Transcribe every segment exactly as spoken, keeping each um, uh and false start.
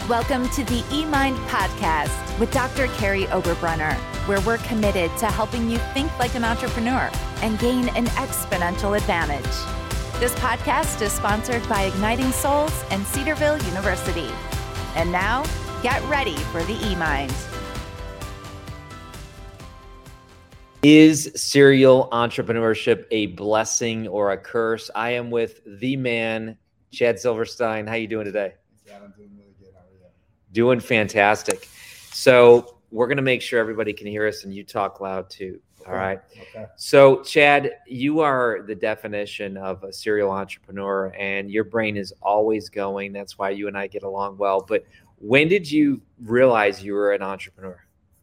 Welcome to the eMind podcast with Doctor Carrie Oberbrunner, where we're committed to helping you think like an entrepreneur and gain an exponential advantage. This podcast is sponsored by Igniting Souls and Cedarville University. And now, get ready for the eMind. Is serial entrepreneurship a blessing or a curse? I am with the man, Chad Silverstein. How you doing today? Yeah, I'm doing really good. How are you? Doing fantastic. So we're going to make sure everybody can hear us and you talk loud too. Okay. All right. Okay. So Chad, you are the definition of a serial entrepreneur and your brain is always going. That's why you and I get along well. But when did you realize you were an entrepreneur?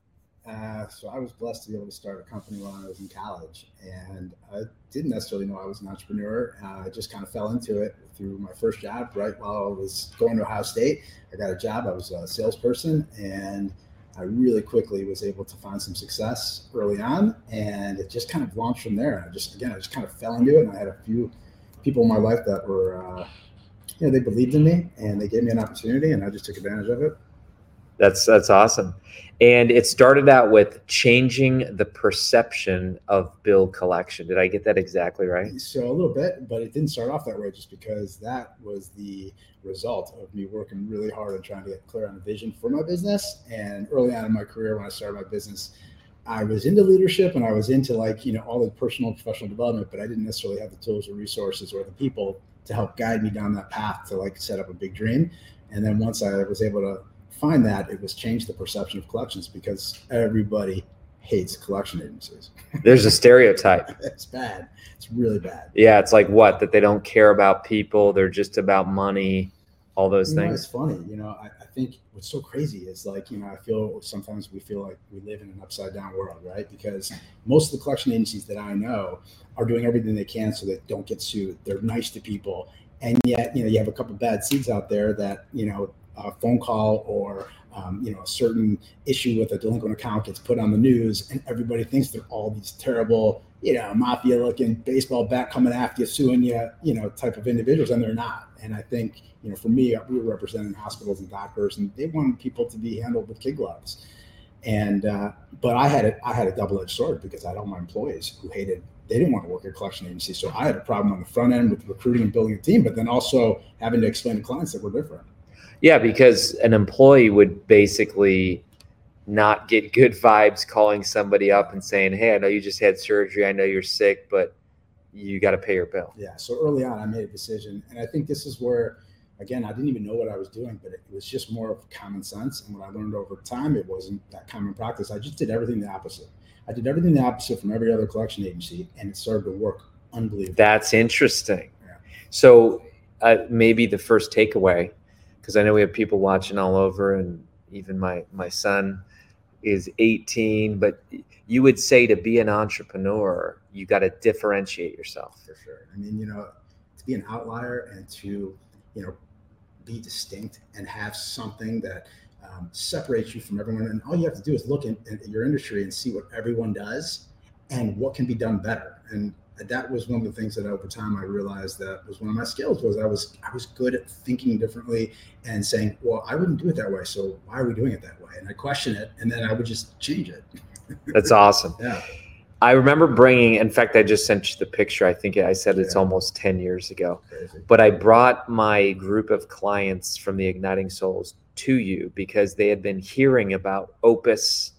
Uh, so I was blessed to be able to start a company while I was in college, and I didn't necessarily know I was an entrepreneur. Uh, I just kind of fell into it through my first job. Right while I was going to Ohio State, I got a job. I was a salesperson, and I really quickly was able to find some success early on, and it just kind of launched from there. I just, again, I just kind of fell into it, and I had a few people in my life that were, uh, you know, they believed in me, and they gave me an opportunity, and I just took advantage of it. That's that's awesome. And it started out with changing the perception of bill collection. Did I get that exactly right? So a little bit, but it didn't start off that way just because that was the result of me working really hard and trying to get clear on a vision for my business. And early on in my career, when I started my business, I was into leadership and I was into like, you know, all the personal and professional development, but I didn't necessarily have the tools or resources or the people to help guide me down that path to like set up a big dream. And then once I was able to find that, it was change the perception of collections because everybody hates collection agencies. There's a stereotype. It's bad. It's really bad. Yeah, it's like what? That they don't care about people. They're just about money, all those you know, things. It's funny. You know, I, I think what's so crazy is like, you know, I feel sometimes we feel like we live in an upside down world, right? Because most of the collection agencies that I know are doing everything they can so they don't get sued. They're nice to people. And yet, you know, you have a couple bad seeds out there that, you know, a phone call or um, you know, a certain issue with a delinquent account gets put on the news and everybody thinks they're all these terrible, you know, mafia looking baseball bat coming after you, suing you, you know, type of individuals, and they're not. And I think, you know, for me, we were representing hospitals and doctors and they wanted people to be handled with kid gloves. And uh, but I had a, I had a double-edged sword because I had all my employees who hated, they didn't want to work at a collection agency. So I had a problem on the front end with recruiting and building a team, but then also having to explain to clients that we're different. Yeah, because an employee would basically not get good vibes calling somebody up and saying, hey, I know you just had surgery. I know you're sick, but you got to pay your bill. Yeah. So early on, I made a decision. And I think this is where, again, I didn't even know what I was doing, but it was just more of common sense. And what I learned over time, it wasn't that common practice. I just did everything the opposite. I did everything the opposite from every other collection agency, and it started to work unbelievably. That's interesting. Yeah. So uh, maybe the first takeaway, because I know we have people watching all over, and even my my son is eighteen, but you would say to be an entrepreneur, you got to differentiate yourself. For sure. I mean, you know, to be an outlier and to, you know, be distinct and have something that um, separates you from everyone. And all you have to do is look in, in your industry and see what everyone does and what can be done better. And that was one of the things that over time I realized that was one of my skills was I was I was good at thinking differently and saying, well, I wouldn't do it that way. So why are we doing it that way? And I question it, and then I would just change it. That's awesome. Yeah. I remember bringing, in fact, I just sent you the picture. I think I said it's Yeah. almost ten years ago. Crazy. But I brought my group of clients from the Igniting Souls to you because they had been hearing about Opus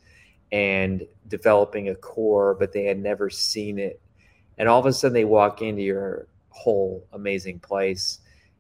and developing a core, but they had never seen it. And all of a sudden they walk into your whole amazing place.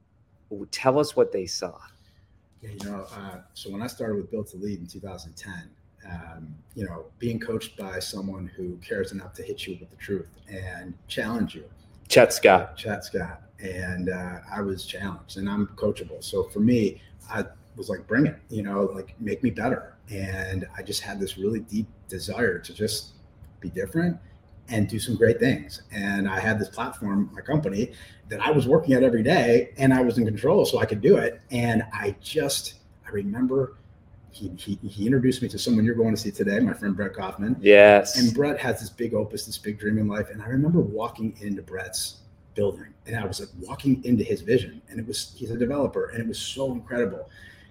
Tell us what they saw. Yeah, you know, uh, so when I started with Built to Lead in two thousand ten, um, you know, being coached by someone who cares enough to hit you with the truth and challenge you. Chet Scott. Chet Scott. And uh, I was challenged, and I'm coachable. So for me, I was like, bring it, you know, like make me better. And I just had this really deep desire to just be different and do some great things. And I had this platform, my company, that I was working at every day, and I was in control, so I could do it. And I just, I remember he he, he introduced me to someone you're going to see today, my friend Brett Kaufman. Yes. And Brett has this big opus, this big dream in life. And I remember walking into Brett's building, and I was like walking into his vision, and it was, he's a developer, and it was so incredible.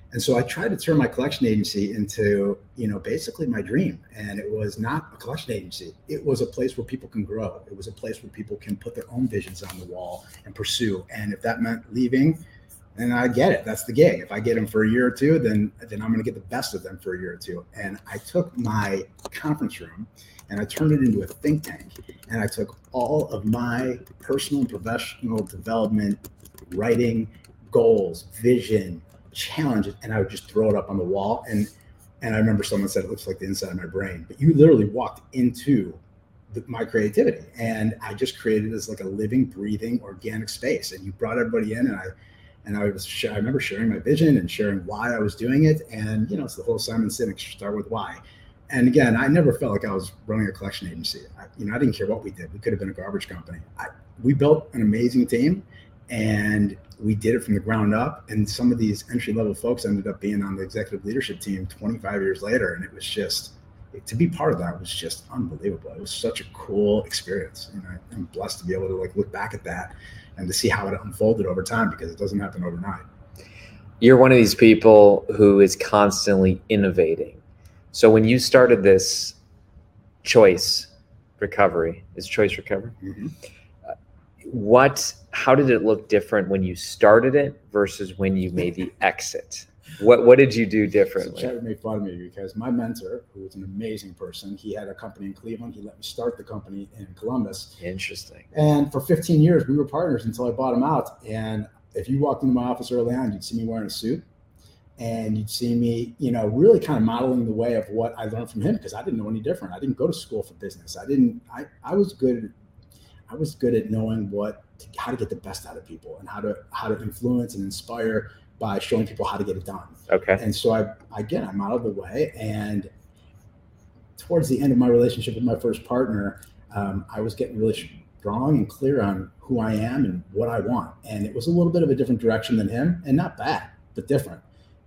And so I tried to turn my collection agency into, you know, basically my dream. And it was not a collection agency. It was a place where people can grow. It was a place where people can put their own visions on the wall and pursue. And if that meant leaving, then I get it. That's the gig. If I get them for a year or two, then, then I'm going to get the best of them for a year or two. And I took my conference room and I turned it into a think tank. And I took all of my personal and professional development, writing, goals, vision, challenges, and I would just throw it up on the wall. And and I remember someone said it looks like the inside of my brain, but you literally walked into the, my creativity, and I just created this like a living, breathing, organic space. And you brought everybody in, and I and I was I remember sharing my vision and sharing why I was doing it. And you know, it's the whole Simon Sinek, start with why. And again, I never felt like I was running a collection agency. I, you know, I didn't care what we did. We could have been a garbage company. I, we built an amazing team, and we did it from the ground up. And some of these entry level folks ended up being on the executive leadership team twenty-five years later. And it was just, to be part of that was just unbelievable. It was such a cool experience. And I, I'm blessed to be able to like look back at that and to see how it unfolded over time, because it doesn't happen overnight. You're one of these people who is constantly innovating. So when you started this Choice Recovery, is Choice Recovery? Mm-hmm. Uh, what, how did it look different when you started it versus when you made the exit? What what did you do differently? So Chad made fun of me because my mentor, who was an amazing person, he had a company in Cleveland. He let me start the company in Columbus. Interesting. And for fifteen years, we were partners until I bought him out. And if you walked into my office early on, you'd see me wearing a suit. And you'd see me, you know, really kind of modeling the way of what I learned from him, because I didn't know any different. I didn't go to school for business. I didn't, I, I was good. I was good at knowing what, how to get the best out of people and how to, how to influence and inspire by showing people how to get it done. Okay. And so I, again, I modeled the way. And towards the end of my relationship with my first partner, um, I was getting really strong and clear on who I am and what I want. And it was a little bit of a different direction than him, and not bad, but different.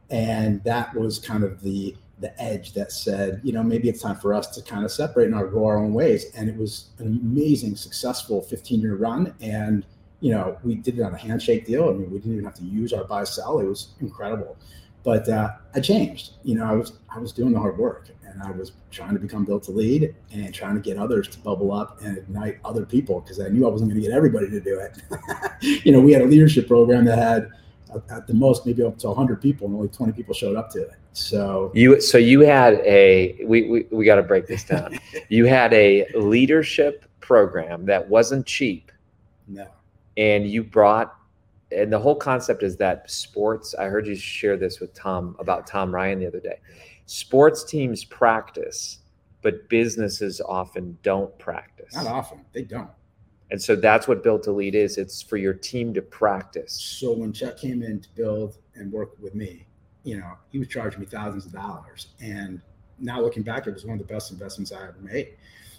And that was kind of the the edge that said, you know, maybe it's time for us to kind of separate and go our own ways. And it was an amazing, successful fifteen year run. And, you know, we did it on a handshake deal. I mean, we didn't even have to use our buy sell. It was incredible. But uh, I changed. You know, I was I was doing the hard work, and I was trying to become built to lead and trying to get others to bubble up and ignite other people, because I knew I wasn't going to get everybody to do it. You know, we had a leadership program that had at the most maybe up to one hundred people, and only twenty people showed up to it. So you so you had a we we, we got to break this down. You had a leadership program that wasn't cheap. No. And you brought, and the whole concept is that sports, I heard you share this with Tom about Tom Ryan the other day. Sports teams practice, but businesses often don't practice. Not often. They don't. And so that's what Built to Lead is. It's for your team to practice. So when Chet came in to build and work with me, you know, he was charging me thousands of dollars. And now looking back, it was one of the best investments I ever made.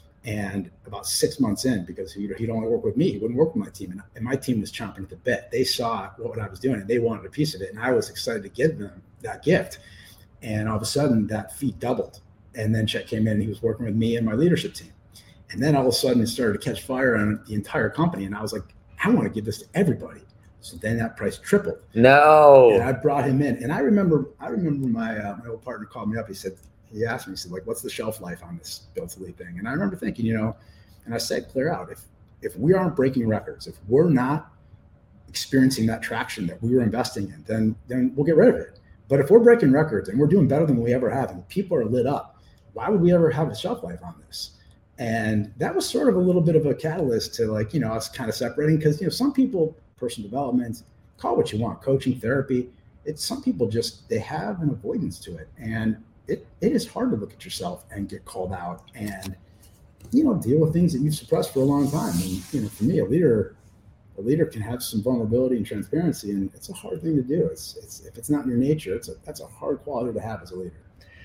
And about six months in, because he'd, he'd only work with me, he wouldn't work with my team. And, and my team was chomping at the bit. They saw what I was doing, and they wanted a piece of it. And I was excited to give them that gift. And all of a sudden, that fee doubled. And then Chet came in, and he was working with me and my leadership team. And then all of a sudden it started to catch fire on the entire company. And I was like, I want to give this to everybody. So then that price tripled. No. And I brought him in. And I remember, I remember my, uh, my old partner called me up. He said, he asked me, he said, like, what's the shelf life on this Built to Lead thing? And I remember thinking, you know, and I said, clear out. If, if we aren't breaking records, if we're not experiencing that traction that we were investing in, then, then we'll get rid of it. But if we're breaking records and we're doing better than we ever have, and people are lit up, why would we ever have a shelf life on this? And that was sort of a little bit of a catalyst to, like, you know, us kind of separating, because, you know, some people, personal development, call it what you want, coaching, therapy, it's some people just, they have an avoidance to it. And it it is hard to look at yourself and get called out and, you know, deal with things that you've suppressed for a long time. And, you know, for me, a leader, a leader can have some vulnerability and transparency, and it's a hard thing to do. It's, it's if it's not in your nature, it's a, that's a hard quality to have as a leader.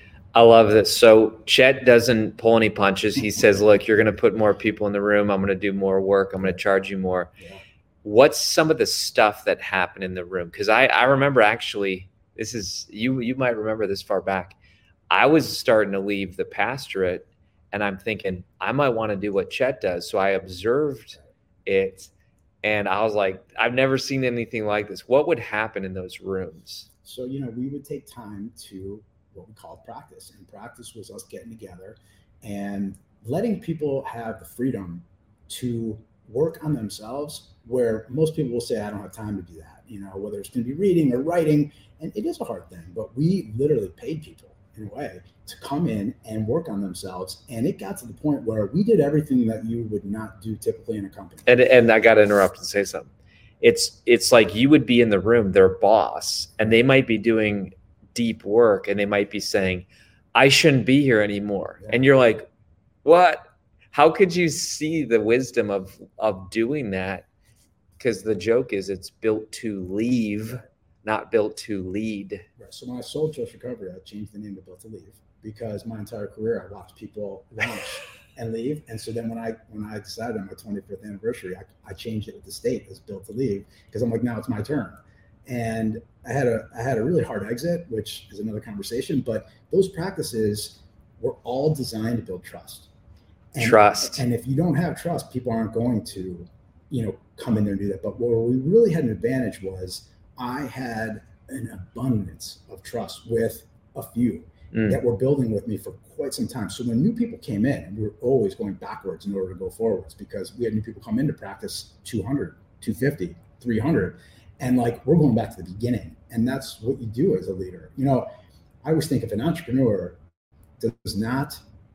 I love this. So Chet doesn't pull any punches. He says, look, you're going to put more people in the room. I'm going to do more work. I'm going to charge you more. Yeah. What's some of the stuff that happened in the room? Because I, I remember actually, this is, you you might remember this far back. I was starting to leave the pastorate, and I'm thinking, I might want to do what Chet does. So I observed it. And I was like, I've never seen anything like this. What would happen in those rooms? So, you know, we would take time to what we call practice. And practice was us getting together and letting people have the freedom to work on themselves, where most people will say, I don't have time to do that, you know, whether it's going to be reading or writing. And it is a hard thing, but we literally paid people in a way to come in and work on themselves. And it got to the point where we did everything that you would not do typically in a company. And and I got to interrupt and say something. It's it's like you would be in the room, their boss, and they might be doing deep work and they might be saying, I shouldn't be here anymore. Yeah. And you're like, what? How could you see the wisdom of of doing that? Because the joke is it's built to leave, not built to lead. Right. So when I sold Trust Recovery, I changed the name to Built to Leave, because my entire career I watched people launch and leave. And so then when I when I decided on my twenty-fifth anniversary, I, I changed it with the state as Built to Leave, because I'm like, now it's my turn. And I had a I had a really hard exit, which is another conversation. But those practices were all designed to build trust. And, trust. And if you don't have trust, people aren't going to, you know, come in there and do that. But where we really had an advantage was I had an abundance of trust with a few mm. that were building with me for quite some time. So when new people came in, we were always going backwards in order to go forwards, because we had new people come into practice two hundred, two fifty, three hundred. And like, we're going back to the beginning. And that's what you do as a leader. You know, I always think if an entrepreneur does not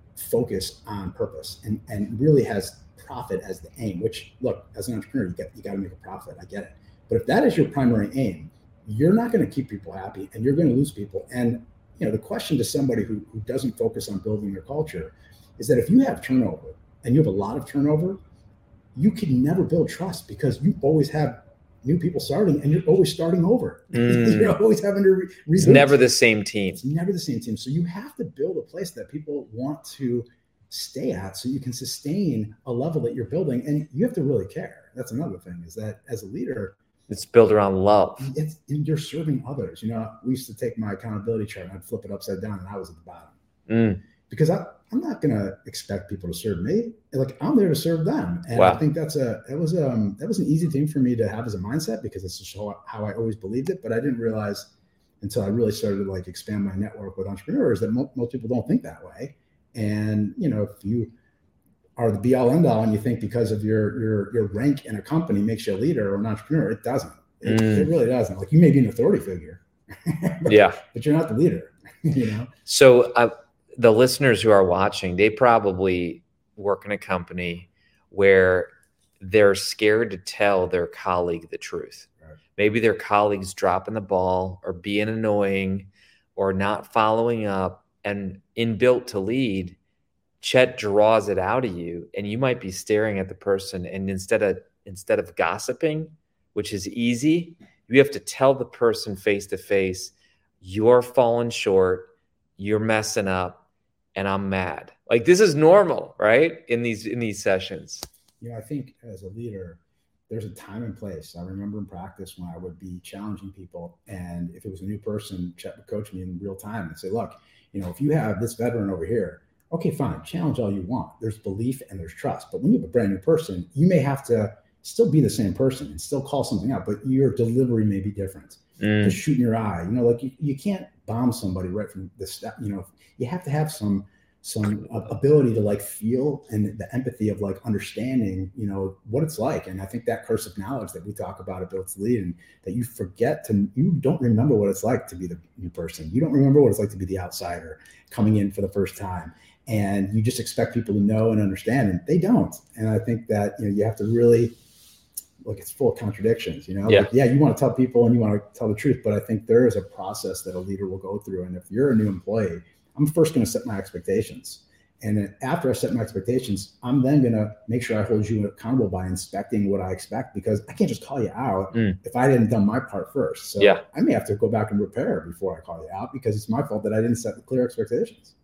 focus on purpose and, and really has profit as the aim, which, look, as an entrepreneur, you get you got to make a profit. I get it. But if that is your primary aim, you're not going to keep people happy and you're going to lose people. And, you know, the question to somebody who, who doesn't focus on building their culture is that if you have turnover and you have a lot of turnover, you can never build trust, because you always have new people starting and you're always starting over. Mm. You're always having to re- It's never the same team. It's never the same team. So you have to build a place that people want to stay at, so you can sustain a level that you're building. And you have to really care. That's another thing, is that as a leader, it's built around love. It's, you're serving others. You know, we used to take my accountability chart and I'd flip it upside down and I was at the bottom. Mm. Because I, I'm not going to expect people to serve me. Like, I'm there to serve them. And wow. I think that's a, that was, um, that was an easy thing for me to have as a mindset, because it's just how, how I always believed it. But I didn't realize until I really started to like expand my network with entrepreneurs that mo- most people don't think that way. And, you know, if you are the be all end all and you think because of your, your, your rank in a company makes you a leader or an entrepreneur, it doesn't. It, mm. it really doesn't. Like, you may be an authority figure, but, yeah, but you're not the leader, you know? So, uh, the listeners who are watching, they probably work in a company where they're scared to tell their colleague the truth. Right. Maybe their colleague's dropping the ball or being annoying or not following up. And in Built to Lead, Chet draws it out of you, and you might be staring at the person, and instead of instead of gossiping, which is easy, you have to tell the person face to face, you're falling short, you're messing up, and I'm mad. Like, this is normal, right? In these, in these sessions. Yeah, I think as a leader, there's a time and place. I remember in practice when I would be challenging people, and if it was a new person, Chet would coach me in real time and say, look, you know, if you have this veteran over here, okay, fine, challenge all you want. There's belief and there's trust. But when you have a brand new person, you may have to still be the same person and still call something out, but your delivery may be different. Mm. Just shoot in your eye. You know, like you, you can't bomb somebody right from the step. You know, you have to have some some ability to like feel and the empathy of like understanding, you know, what it's like. And I think that curse of knowledge that we talk about at Built to Lead, and that you forget to, you don't remember what it's like to be the new person. You don't remember what it's like to be the outsider coming in for the first time. And you just expect people to know and understand, and they don't. And I think that, you know, you have to really, like, it's full of contradictions, you know, yeah. Like, yeah, you want to tell people and you want to tell the truth, but I think there is a process that a leader will go through. And if you're a new employee, I'm first going to set my expectations. And then after I set my expectations, I'm then going to make sure I hold you accountable by inspecting what I expect, because I can't just call you out mm. if I didn't done my part first. So yeah. I may have to go back and repair before I call you out, because it's my fault that I didn't set the clear expectations.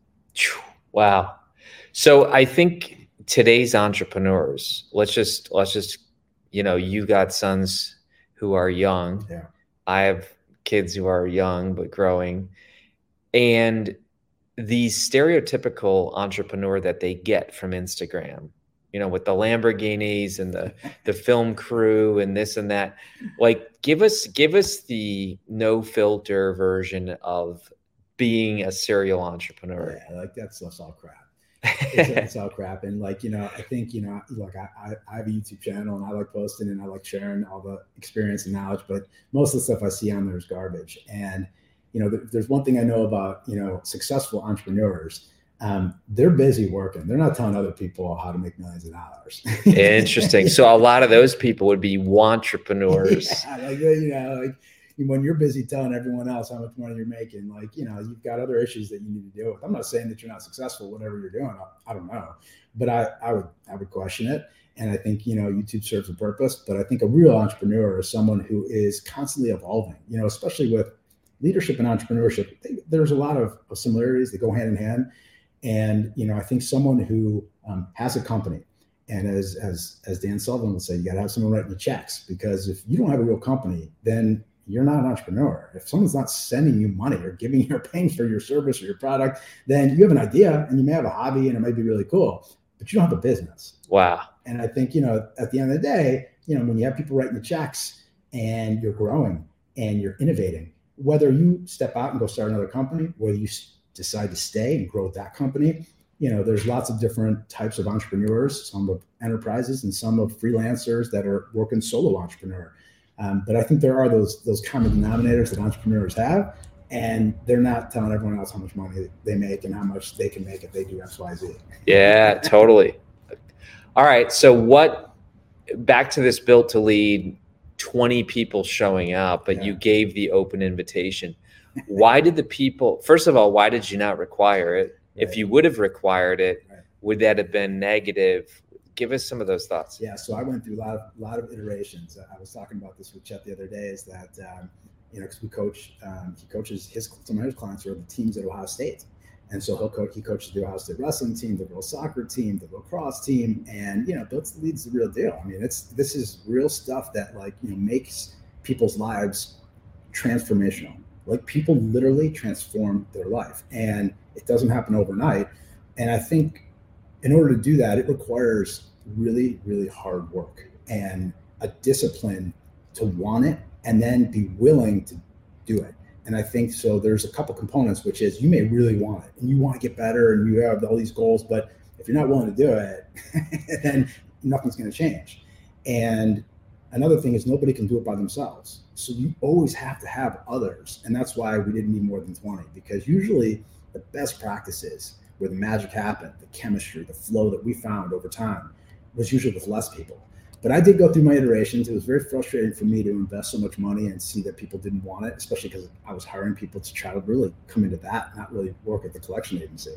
Wow. So I think today's entrepreneurs, let's just, let's just, you know, you got sons who are young. Yeah. I have kids who are young, but growing. And the stereotypical entrepreneur that they get from Instagram you know, with the Lamborghinis and the, the film crew and this and that. Like, give us, give us the no filter version of being a serial entrepreneur. Yeah, like that stuff's all crap. It's, it's all crap. And like, you know, I think, you know, look, I, I, I have a YouTube channel and I like posting and I like sharing all the experience and knowledge, but most of the stuff I see on there is garbage. And, you know, th- there's one thing I know about, you know, successful entrepreneurs. Um, they're busy working. They're not telling other people how to make millions of dollars. Interesting. So a lot of those people would be wantrepreneurs. Yeah, like, you know, like when you're busy telling everyone else how much money you're making, like, you know, you've got other issues that you need to deal with. I'm not saying that you're not successful, whatever you're doing. I, I don't know, but I, I would, I would question it. And I think, you know, YouTube serves a purpose, but I think a real entrepreneur is someone who is constantly evolving, you know, especially with leadership and entrepreneurship. They, there's a lot of, of similarities that go hand in hand. And, you know, I think someone who um, has a company, and as, as, as Dan Sullivan would say, you got to have someone writing the checks, because if you don't have a real company, then you're not an entrepreneur. If someone's not sending you money or giving you or paying for your service or your product, then you have an idea and you may have a hobby and it might be really cool, but you don't have a business. Wow. And I think, you know, at the end of the day, you know, when you have people writing the checks and you're growing and you're innovating, whether you step out and go start another company, whether you decide to stay and grow that company, you know, there's lots of different types of entrepreneurs, some of enterprises and some of freelancers that are working solo entrepreneur. Um, but I think there are those those common denominators that entrepreneurs have, and they're not telling everyone else how much money they make and how much they can make if they do X, Y, Z. Yeah, totally. All right. So what, back to this Built to Lead, twenty people showing up, but yeah. You gave the open invitation. Why did the people, first of all, why did you not require it? Right. If you would have required it, right. Would that have been negative? Give us some of those thoughts. Yeah, so I went through a lot of lot of iterations. I was talking about this with Chet the other day. Is that um, you know, because we coach, um, he coaches his some of his clients are the teams at Ohio State, and so he'll coach. He coaches the Ohio State wrestling team, the girls soccer team, the lacrosse team, and you know, Built to Lead's the real deal. I mean, it's this is real stuff that like you know makes people's lives transformational. Like people literally transform their life, and it doesn't happen overnight. And I think in order to do that, it requires really, really hard work and a discipline to want it and then be willing to do it. And I think so there's a couple components, which is you may really want it and you want to get better and you have all these goals, but if you're not willing to do it, then nothing's going to change. And another thing is nobody can do it by themselves. So you always have to have others. And that's why we didn't need more than twenty, because usually the best practices where the magic happened, the chemistry, the flow that we found over time was usually with less people. But I did go through my iterations. It was very frustrating for me to invest so much money and see that people didn't want it, especially because I was hiring people to try to really come into that, not really work at the collection agency.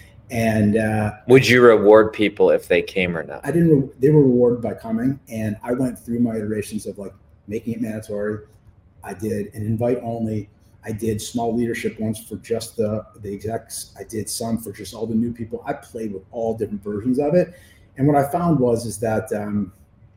And uh, would you reward people if they came or not? I didn't. Re- they were rewarded by coming, and I went through my iterations of like making it mandatory. I did an invite only. I did small leadership ones for just the the execs. I did some for just all the new people. I played with all different versions of it, and what I found was is that um,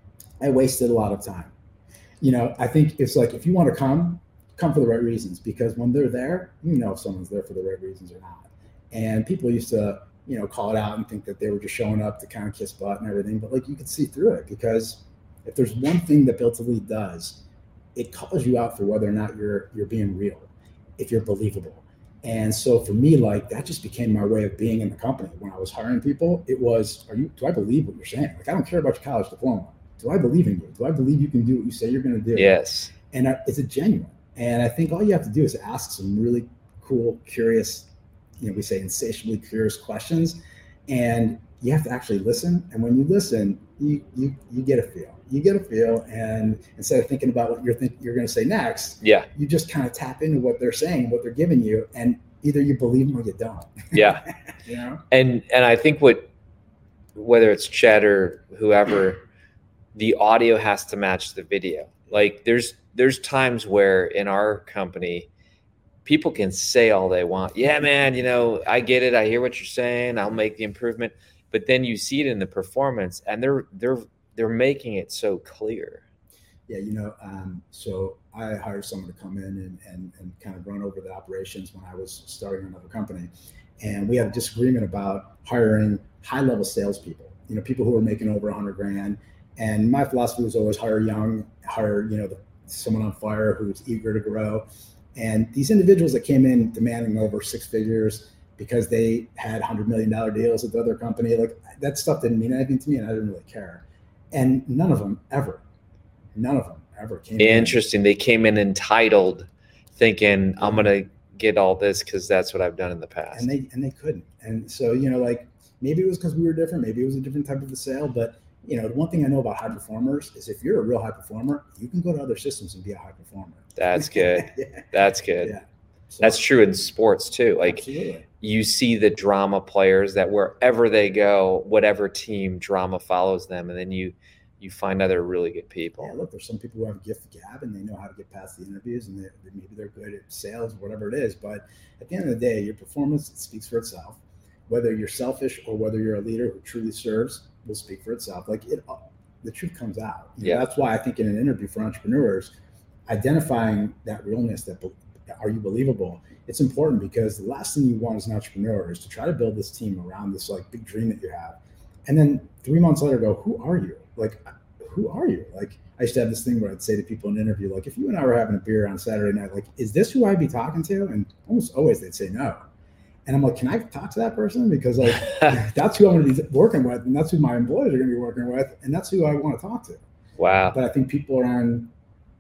I wasted a lot of time. You know, I think it's like if you want to come, come for the right reasons, because when they're there, you know if someone's there for the right reasons or not. And people used to, you know, call it out and think that they were just showing up to kind of kiss butt and everything. But like you could see through it, because if there's one thing that Built to Lead does, it calls you out for whether or not you're you're being real, if you're believable. And so for me, like that just became my way of being in the company. When I was hiring people, it was, are you, do I believe what you're saying? Like, I don't care about your college diploma. Do I believe in you? Do I believe you can do what you say you're going to do? Yes. And I, is it genuine? And I think all you have to do is ask some really cool, curious, you know, we say insatiably curious questions, and you have to actually listen. And when you listen, you you you get a feel. You get a feel, and instead of thinking about what you're think you're going to say next, yeah, you just kind of tap into what they're saying, what they're giving you, and either you believe them or you don't. Yeah, you know. And and I think what, whether it's Chet or whoever, the audio has to match the video. Like there's there's times where in our company, people can say all they want. Yeah, man, you know, I get it. I hear what you're saying. I'll make the improvement. But then you see it in the performance, and they're they're they're making it so clear. Yeah, you know, um, so I hired someone to come in and, and, and kind of run over the operations when I was starting another company. And we had a disagreement about hiring high-level salespeople, you know, people who were making over a hundred grand. And my philosophy was always hire young, hire, you know, the, someone on fire who's eager to grow. And these individuals that came in demanding over six figures because they had hundred million dollar deals with the other company, like that stuff didn't mean anything to me, and I didn't really care. And none of them ever, none of them ever came in. Interesting. They came in entitled, thinking I'm gonna get all this because that's what I've done in the past. And they and they couldn't. And so, you know, like maybe it was because we were different, maybe it was a different type of a sale, but you know, the one thing I know about high performers is if you're a real high performer, you can go to other systems and be a high performer. That's good. yeah. That's good. Yeah. So, that's true in sports too. Like absolutely. You see the drama players that wherever they go, whatever team, drama follows them. And then you, you find other really good people. Yeah, look, there's some people who have a gift of gab and they know how to get past the interviews, and they, maybe they're good at sales, whatever it is. But at the end of the day, your performance speaks for itself. Whether you're selfish or whether you're a leader who truly serves will speak for itself. Like it, the truth comes out. You know, yeah. That's why I think in an interview for entrepreneurs, identifying that realness, that are you believable? It's important, because the last thing you want as an entrepreneur is to try to build this team around this like big dream that you have. And then three months later go, who are you? Like, who are you? Like, I used to have this thing where I'd say to people in an interview, like, if you and I were having a beer on Saturday night, like, is this who I'd be talking to? And almost always they'd say no. And I'm like, can I talk to that person? Because like, that's who I'm going to be working with. And that's who my employees are going to be working with. And that's who I want to talk to. Wow. But I think people are on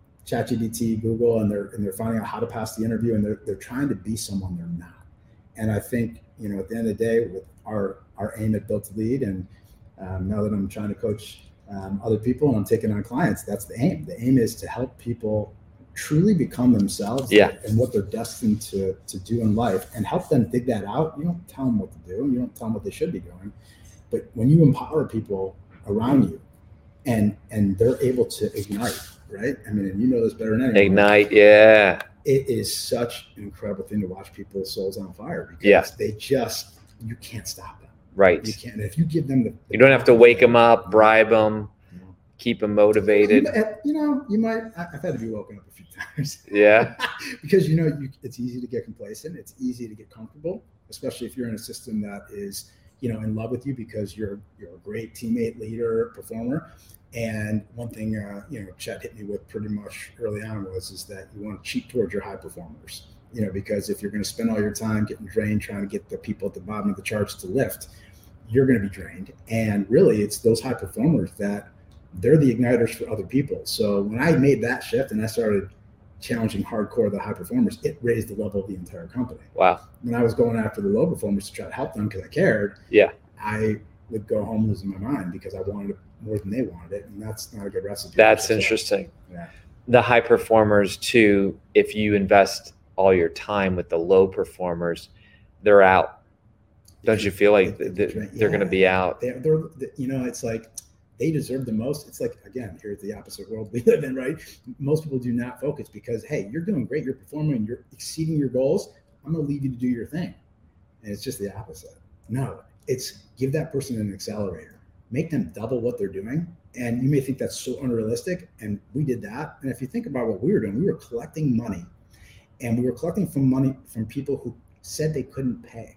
ChatGPT, Google, and they're, and they're finding out how to pass the interview, and they're, they're trying to be someone they're not. And I think, you know, at the end of the day, with our, our aim at Built to Lead, and um, now that I'm trying to coach um, other people and I'm taking on clients, that's the aim. The aim is to help people truly become themselves yeah. and what they're destined to, to do in life, and help them dig that out. You don't tell them what to do. You don't tell them what they should be doing. But when you empower people around you and, and they're able to ignite, right? I mean, and you know this better than anyone. Ignite, yeah. It is such an incredible thing to watch people's souls on fire, because yeah. they just, you can't stop them. Right. You can't. If you give them the, the you don't have to wake them up, bribe them, you know, keep them motivated. You know, you might, I've had to be woken up a few times. Yeah. Because, you know, you, it's easy to get complacent. It's easy to get comfortable, especially if you're in a system that is, you know, in love with you because you're, you're a great teammate, leader, performer. And one thing, uh, you know, Chet hit me with pretty much early on was, is that you want to cheat towards your high performers, you know, because if you're going to spend all your time getting drained, trying to get the people at the bottom of the charts to lift, you're going to be drained. And really it's those high performers that they're the igniters for other people. So when I made that shift and I started challenging hardcore the high performers, it raised the level of the entire company. Wow. When I was going after the low performers to try to help them because I cared, yeah, I would go home losing my mind because I wanted it more than they wanted it. And that's not a good recipe. That's interesting. Yeah. The high performers too, if you invest all your time with the low performers, they're out. Don't you feel like they, they're, they're yeah. going to be out? They're, they're, you know, it's like they deserve the most. It's like, again, here's the opposite world we live in, right? Most people do not focus because, hey, you're doing great. You're performing. You're exceeding your goals. I'm going to leave you to do your thing. And it's just the opposite. No, it's give that person an accelerator. Make them double what they're doing. And you may think that's so unrealistic. And we did that. And if you think about what we were doing, we were collecting money. And we were collecting from money from people who said they couldn't pay.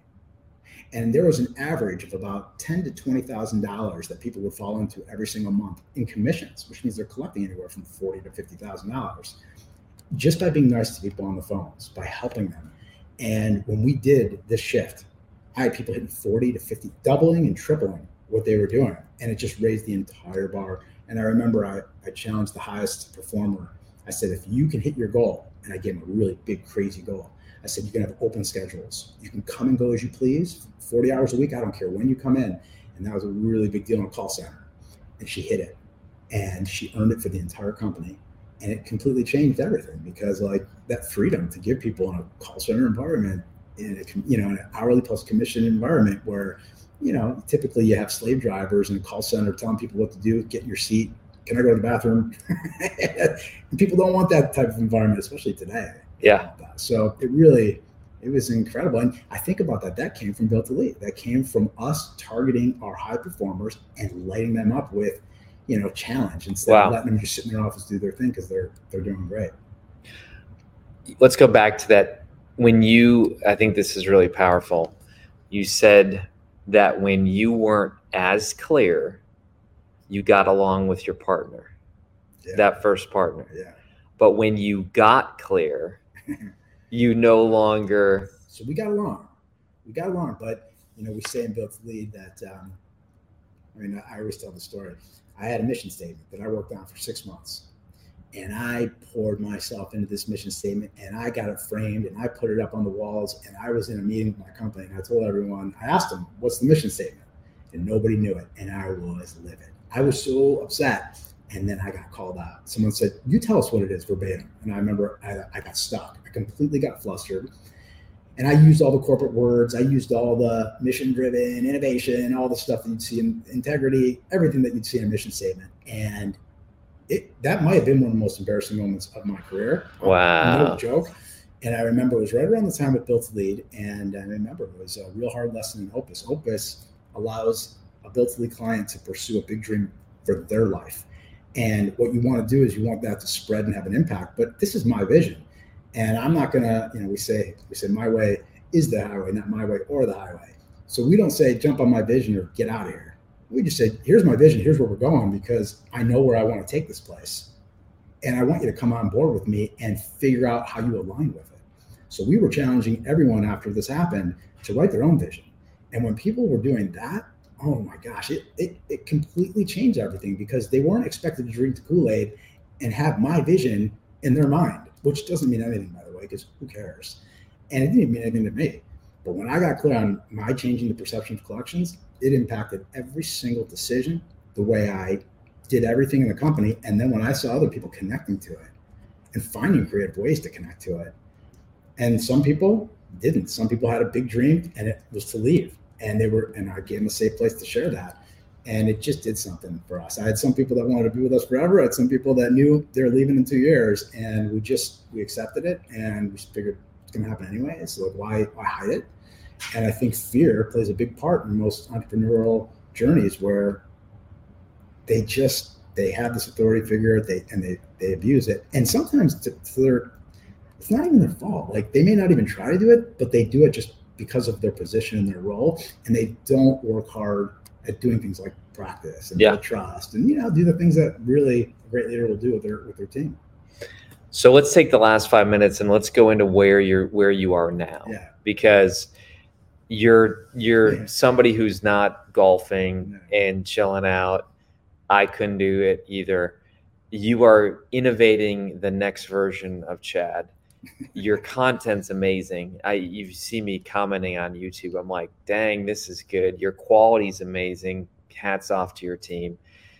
And there was an average of about ten to twenty thousand dollars that people would fall into every single month in commissions, which means they're collecting anywhere from forty to fifty thousand dollars just by being nice to people on the phones, by helping them. And when we did this shift, I had people hitting forty to fifty, doubling and tripling what they were doing, and it just raised the entire bar. And I remember I, I challenged the highest performer. I said, if you can hit your goal, and I gave him a really big, crazy goal. I said, you can have open schedules. You can come and go as you please, forty hours a week. I don't care when you come in. And that was a really big deal in a call center. And she hit it. And she earned it for the entire company. And it completely changed everything because like that freedom to give people in a call center environment, in a, you know, in an hourly plus commission environment where, you know, typically you have slave drivers in a call center telling people what to do, get in your seat. Can I go to the bathroom? And people don't want that type of environment, especially today. Yeah. So it really, it was incredible. And I think about that. That came from Built to Lead. That came from us targeting our high performers and lighting them up with, you know, challenge instead wow. of letting them just sit in their office do their thing because they're they're doing great. let's go back to that. When you, I think this is really powerful. You said that when you weren't as clear, you got along with your partner, yeah. that first partner. Yeah. But when you got clear, you no longer. So we got along. We got along, but you know, we say in Built to Lead that. Um, I mean, I always tell the story. I had a mission statement that I worked on for six months, and I poured myself into this mission statement, and I got it framed, and I put it up on the walls. And I was in a meeting with my company, and I told everyone. I asked them, "What's the mission statement?" And nobody knew it, and I was livid. I was so upset. And then I got called out. Someone said, "You tell us what it is verbatim." And I remember I, I got stuck. I completely got flustered. And I used all the corporate words. I used all the mission-driven, innovation, all the stuff that you'd see in integrity, everything that you'd see in a mission statement. And it that might have been one of the most embarrassing moments of my career. Wow. No joke. And I remember it was right around the time with Built to Lead. And I remember it was a real hard lesson in Opus. Opus allows a Built to Lead client to pursue a big dream for their life. And what you want to do is you want that to spread and have an impact. But this is my vision. And I'm not going to, you know, we say, we say my way is the highway, not my way or the highway. So we don't say, jump on my vision or get out of here. We just say, here's my vision. Here's where we're going, because I know where I want to take this place. And I want you to come on board with me and figure out how you align with it. So we were challenging everyone after this happened to write their own vision. And when people were doing that, oh my gosh, it, it, it completely changed everything, because they weren't expected to drink the Kool-Aid and have my vision in their mind, which doesn't mean anything, by the way, because who cares? And it didn't mean anything to me. But when I got clear on my changing the perception of collections, it impacted every single decision, the way I did everything in the company. And then when I saw other people connecting to it and finding creative ways to connect to it, and some people didn't. Some people had a big dream and it was to leave. And they were, and I gave them a safe place to share that. And it just did something for us. I had some people that wanted to be with us forever. I had some people that knew they were leaving in two years. And we just, we accepted it, and we figured it's going to happen anyway. So like, why, why hide it? And I think fear plays a big part in most entrepreneurial journeys, where they just, they have this authority figure, they, and they, they abuse it. And sometimes to, to their, it's not even their fault. Like, they may not even try to do it, but they do it just because of their position and their role, and they don't work hard at doing things like practice and yeah. trust, and you know, do the things that really a great leader will do with their with their team. So let's take the last five minutes and let's go into where you're where you are now, yeah. because you're you're yeah. somebody who's not golfing no. and chilling out. I couldn't do it either. You are innovating the next version of Chad. Your content's amazing. I you see me commenting on YouTube. I'm like, dang, this is good. Your quality's amazing. Hats off to your team.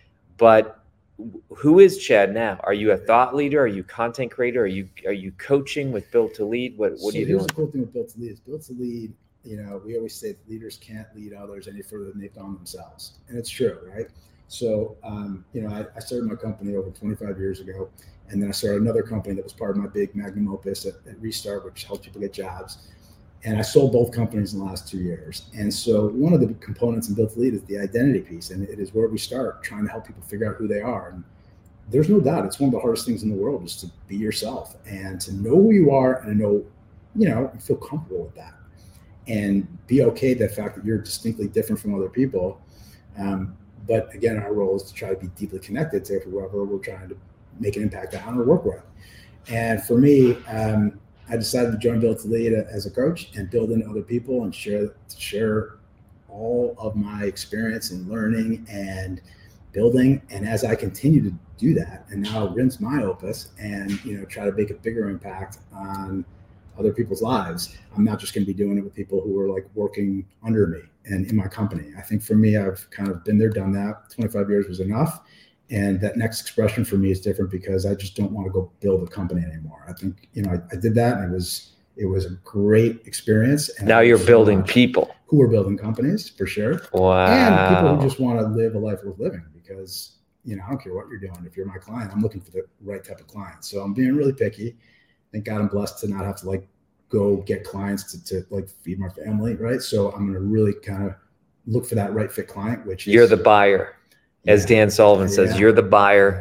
But who is Chad now? Are you a thought leader? Are you content creator? Are you are you coaching with Built to Lead? What what so are you here's doing? The cool thing with Built to Lead is Built to Lead. You know, we always say that leaders can't lead others any further than they've gone themselves, and it's true, right? So, um, you know, I, I started my company over twenty-five years ago. And then I started another company that was part of my big magnum opus at, at Restart, which helped people get jobs. And I sold both companies in the last two years. And so one of the components in Built to Lead is the identity piece. And it is where we start trying to help people figure out who they are. And there's no doubt it's one of the hardest things in the world, is to be yourself and to know who you are and know, you know, and feel comfortable with that. And be okay with the fact that you're distinctly different from other people. Um, but again, our role is to try to be deeply connected to whoever we're trying to make an impact on or work with. And for me, um, I decided to join Built to Lead as a coach and build into other people and share share all of my experience and learning and building. And as I continue to do that, and now rinse my opus and, you know, try to make a bigger impact on other people's lives, I'm not just going to be doing it with people who are like working under me and in my company. I think for me, I've kind of been there, done that. twenty-five years was enough. And that next expression for me is different, because I just don't want to go build a company anymore. I think, you know, I, I did that, and it was it was a great experience. And now you're building people who are building companies, for sure. Wow. And people who just want to live a life worth living, because, you know, I don't care what you're doing. If you're my client, I'm looking for the right type of client. So I'm being really picky. Thank God I'm blessed to not have to like go get clients to, to like feed my family, right? So I'm going to really kind of look for that right fit client, which is, you're the buyer. As Dan Sullivan says, yeah. you're the buyer.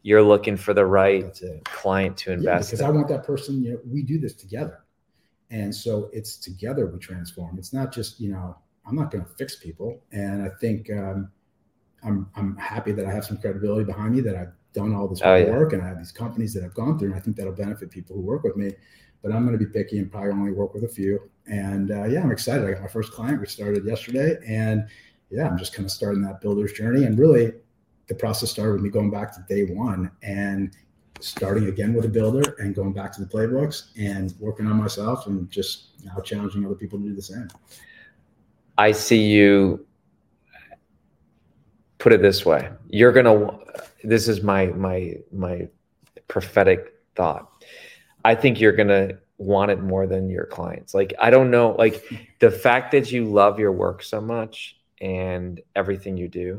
you're looking for the right client to invest yeah, because in. I want that person, you know, we do this together. And so it's together we transform. It's not just, you know, I'm not going to fix people. And I think um, I'm I'm happy that I have some credibility behind me, that I've done all this oh, work yeah. and I have these companies that I've gone through. And I think that'll benefit people who work with me. But I'm going to be picky and probably only work with a few. And uh, yeah, I'm excited. I got my first client. We started yesterday. And yeah, I'm just kind of starting that builder's journey. And really, the process started with me going back to day one and starting again with a builder and going back to the playbooks and working on myself and just now challenging other people to do the same. I see you, put it this way. You're going to, this is my, my, my prophetic thought. I think you're going to want it more than your clients. Like, I don't know, like the fact that you love your work so much and everything you do,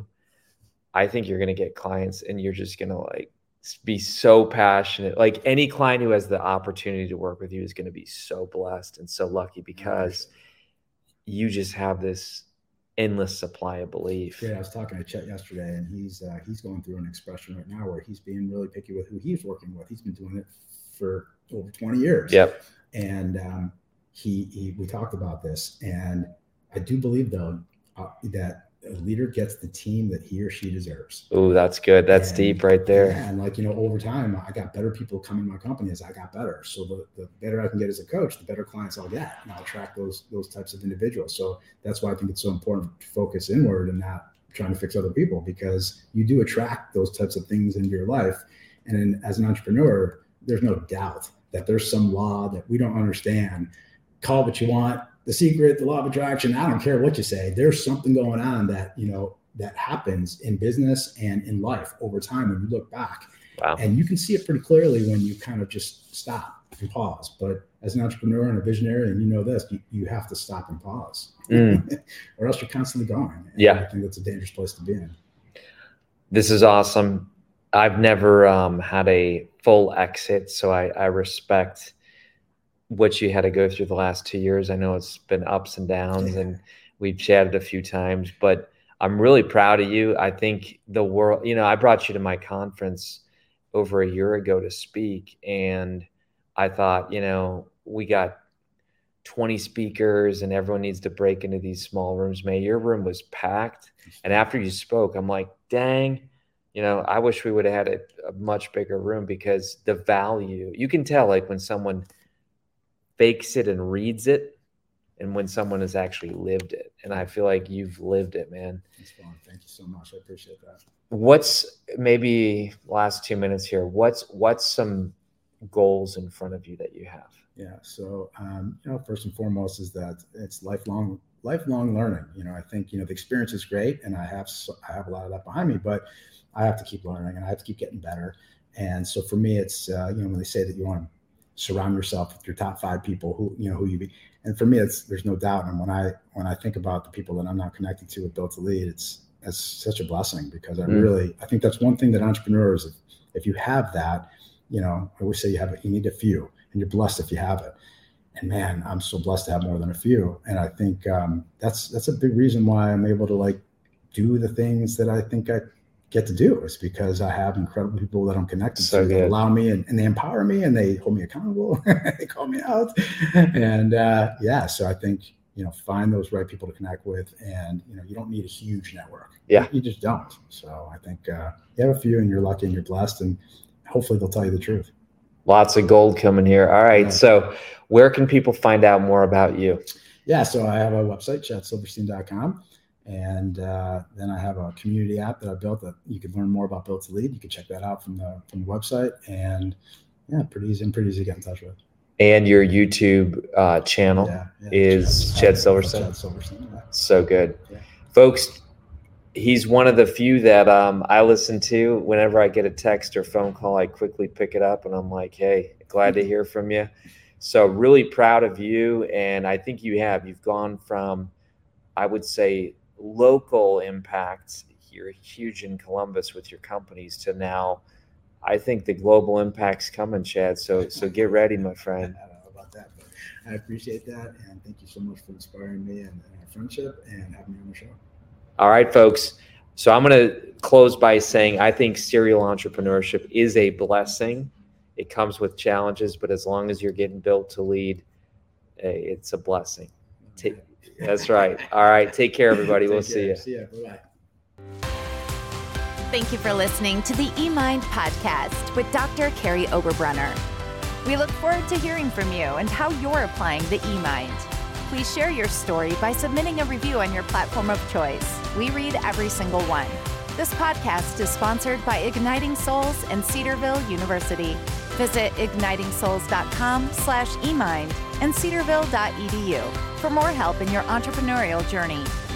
I think you're going to get clients and you're just going to like be so passionate. Like any client who has the opportunity to work with you is going to be so blessed and so lucky because you just have this endless supply of belief. Yeah, I was talking to Chet yesterday and he's, uh, he's going through an expression right now where he's being really picky with who he's working with. He's been doing it for over twenty years. Yep. And um, he, he, we talked about this and I do believe though uh, that a leader gets the team that he or she deserves. Oh, that's good. That's and, deep right there. Yeah, and like, you know, over time, I got better people coming to my company as I got better. So the, the better I can get as a coach, the better clients I'll get. And I'll attract those, those types of individuals. So that's why I think it's so important to focus inward and not trying to fix other people, because you do attract those types of things into your life. And then, as an entrepreneur, there's no doubt that there's some law that we don't understand. Call it what you want. The secret, the law of attraction, I don't care what you say. There's something going on that, you know, that happens in business and in life over time when you look back. Wow. And you can see it pretty clearly when you kind of just stop and pause. But as an entrepreneur and a visionary, and you know this, you, you have to stop and pause mm. or else you're constantly going. And yeah. I think that's a dangerous place to be in. This is awesome. I've never um, had a full exit, so I, I respect what you had to go through the last two years. I know it's been ups and downs yeah. and we've chatted a few times, but I'm really proud of you. I think the world, you know, I brought you to my conference over a year ago to speak. And I thought, you know, we got twenty speakers and everyone needs to break into these small rooms. Man, your room was packed. And after you spoke, I'm like, dang, you know, I wish we would have had a, a much bigger room, because the value, you can tell like when someone fakes it and reads it and when someone has actually lived it. And I feel like you've lived it, man. That's fun. Thank you so much. I appreciate that. What's maybe last two minutes here? What's, what's some goals in front of you that you have? Yeah. So, um, you know, first and foremost is that it's lifelong, lifelong learning. You know, I think, you know, the experience is great and I have, so, I have a lot of that behind me, but I have to keep learning and I have to keep getting better. And so for me, it's, uh, you know, when they say that you want to surround yourself with your top five people who, you know, who you be. And for me, it's, there's no doubt. And when I, when I think about the people that I'm now connected to with Built to Lead, it's, it's such a blessing, because I mm. really, I think that's one thing that entrepreneurs, if, if you have that, you know, I always say you have, you need a few and you're blessed if you have it. And man, I'm so blessed to have more than a few. And I think um, that's, that's a big reason why I'm able to like do the things that I think I get to do, is because I have incredible people that I'm connected so to that allow me and, and they empower me and they hold me accountable. They call me out. And uh, yeah, so I think, you know, find those right people to connect with, and, you know, you don't need a huge network. Yeah. You, you just don't. So I think uh, you have a few and you're lucky and you're blessed, and hopefully they'll tell you the truth. Lots of gold coming here. All right. Yeah. So where can people find out more about you? Yeah. So I have a website, chet silverstein dot com. And uh, then I have a community app that I built that you can learn more about Built to Lead. You can check that out from the from the website. And yeah, pretty easy and pretty easy to get in touch with. And your YouTube uh, channel yeah, yeah, is Chet, Chet Silverstein. Chet Silverstein. Yeah. So good. Yeah. Folks, he's one of the few that um, I listen to. Whenever I get a text or phone call, I quickly pick it up and I'm like, hey, glad to hear from you. So really proud of you. And I think you have. You've gone from, I would say, local impacts. You're huge in Columbus with your companies, to now I think the global impact's coming, Chad. So so get ready, my friend. I don't know about that, but I appreciate that. And thank you so much for inspiring me and, and our friendship and having me on the show. All right, folks. So I'm going to close by saying I think serial entrepreneurship is a blessing. It comes with challenges, but as long as you're getting built to lead, it's a blessing. Take, that's right. All right. Take care, everybody. We'll see you. See ya. Bye-bye. Thank you for listening to the eMind podcast with Doctor Carey Oberbrunner. We look forward to hearing from you and how you're applying the eMind. Please share your story by submitting a review on your platform of choice. We read every single one. This podcast is sponsored by Igniting Souls and Cedarville University. Visit igniting souls dot com slash eMind and cedarville dot e d u for more help in your entrepreneurial journey.